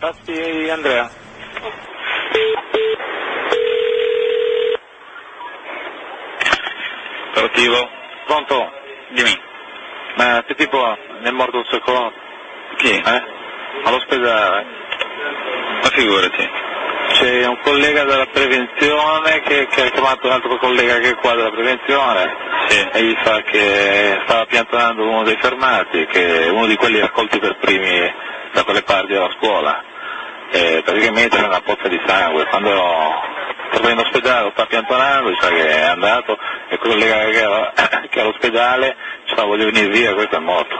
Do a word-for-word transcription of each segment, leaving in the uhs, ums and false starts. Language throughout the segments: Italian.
Passi Andrea. Operativo? Pronto? Dimmi. Ma che tipo ne è morto un secondo? Chi? Eh? All'ospedale. Ma figurati. C'è un collega della prevenzione che, che ha chiamato un altro collega che è qua della prevenzione. Sì. E gli fa che stava piantonando uno dei fermati, che è uno di quelli raccolti per primi da quelle parti della scuola. E praticamente era una pozza di sangue. Quando torna in ospedale lo sta piantonando, dice che è andato, e quel collega che era, che è all'ospedale ci fa voglio venire via, questo è morto.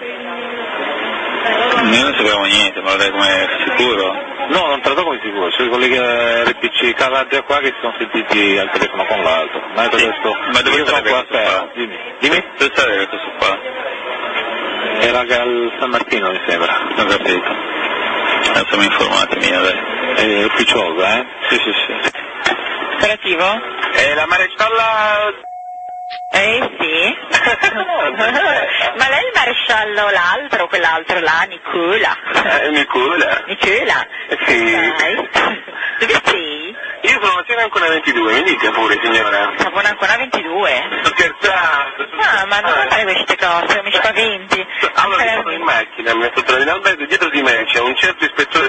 Noi non sapevamo niente, ma lo dai come sicuro? No, non trato come sicuro, c'è i colleghi R P C Calabria qua che si sono sentiti al telefono con l'altro. Ma Sì. questo, Ma dove io sono sarebbe qua questo qua? fermo. Dimmi. Dimmi? Dove sarebbe questo qua? Era al San Martino mi sembra. Non ho capito. Non siamo informati, mia, dai. È ufficiosa, eh? Sì, sì, sì. Operativo? Eh, la marescialla... Eh sì. Ma lei è il maresciallo l'altro, quell'altro là, Nicola? Eh, Nicola? Nicola? Sì. Dai. Dove sei? Io sono assieme ancora ventidue, mi dica pure signora. Siamo ancora ventidue? Sto scherzando. Ah, ma non fare queste cose, mi spaventi. Allora sono in macchina, mi sto trovando in albergo, dietro di me c'è un certo ispettore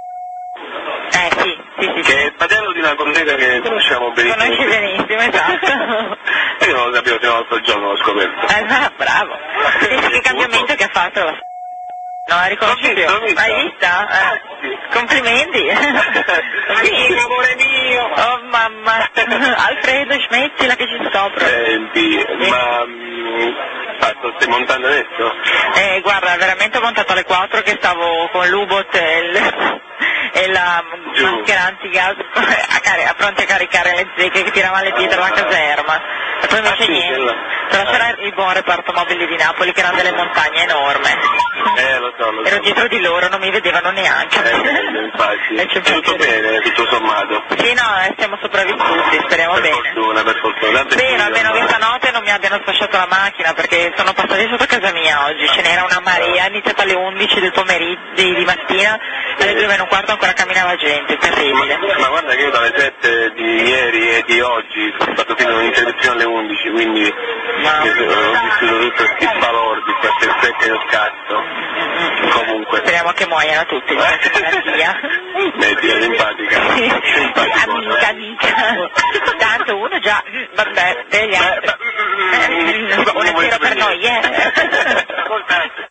Eh sì, sì, sì. che è il fratello di una collega che conosciamo benissimo. Conosci benissimo, esatto. E io non lo sapevo fino all'altro giorno, l'ho scoperto. Eh, no, bravo. Vedi che cambiamento che ha fatto la... Non la riconosci L'ho più? visto, l'ho visto. L'hai vista? Eh. Sì. Complimenti. Sì, amore mio. Oh mamma. Alfredo, smettila che ci sopra. Senti, ma... mh, ah, lo stai montando adesso? Eh, guarda, veramente ho montato alle quattro che stavo con l'U-Bot e, il, e la Giù. maschera antigas a, cari- a pronti a caricare le zecche che tiravano le pietre alla caserma. E poi invece Ah, sì, niente. quella. Però c'era Eh. il buon reparto mobili di Napoli che erano delle montagne enormi. Eh, lo so, lo so. Ero dietro di loro, non mi vedevano neanche. Eh, infatti. E c'è Tutto piacere. bene, tutto sommato. Sì, no, eh, siamo sopravvissuti, speriamo Per bene. fortuna, per fortuna. Tanto è Spero figlio, almeno ma- che stanotte non mi abbiano sfasciato la macchina, perché sono passati sotto casa mia oggi, ce n'era una marea, è iniziata alle undici del pomeriggio di, di mattina, alle due meno un quarto ancora camminava gente, terribile. Ma, ma guarda che io dalle sette di ieri e di oggi sono stato fino all'interdizione alle undici, quindi Ma- io ho vissuto tutto questi balordi, queste effetti dello scazzo. Comunque. Speriamo che muoiano tutti, di questa malattia. Metti, è simpatica. Sì, Simpatica. amica, amica. Tanto uno già, vabbè, per gli altri. Eh, buonasera per noi, eh.